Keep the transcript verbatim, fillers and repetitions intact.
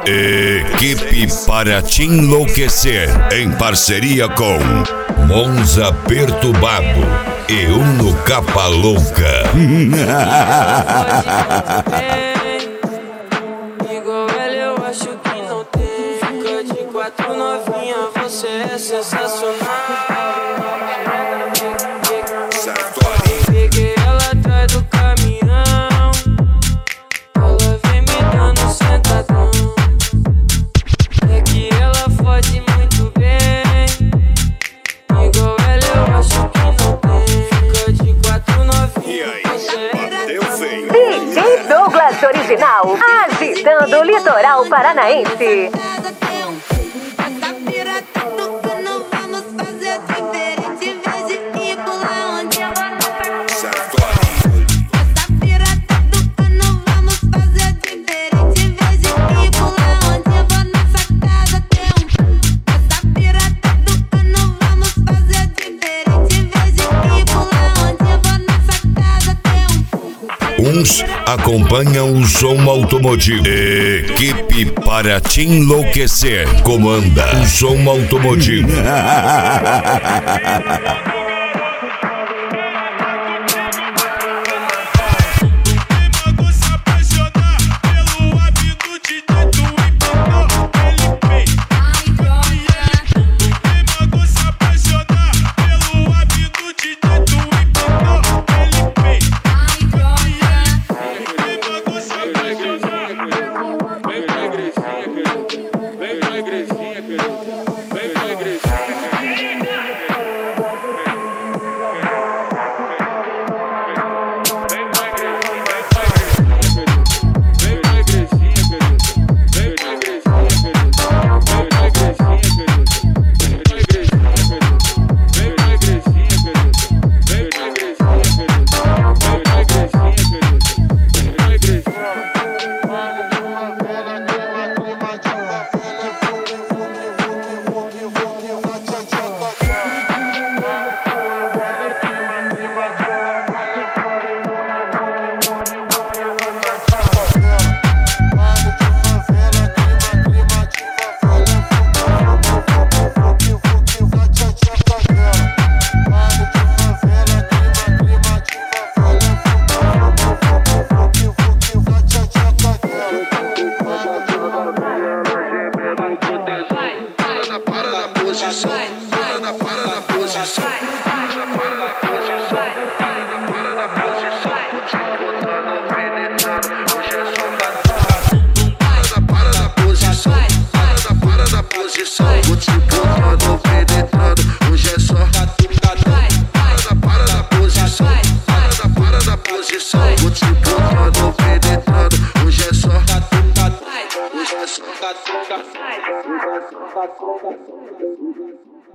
Equipe para te enlouquecer, em parceria com Monza Perturbado e Uno Capa Louca. Igual ela eu acho que não tem. Fica de quatro novinha, você é sensacional. Peguei ela atrás do caminhão, ela vem me dando sentadão. É que ela fode muito bem. Igual ela eu acho que não tem. Fica de quatro novinha, você é D J Douglas Original, agitando o litoral paranaense. Uns acompanham o som automotivo. Equipe para te enlouquecer comanda o som automotivo. Para na posição, para na, para na posição, para na, para na posição.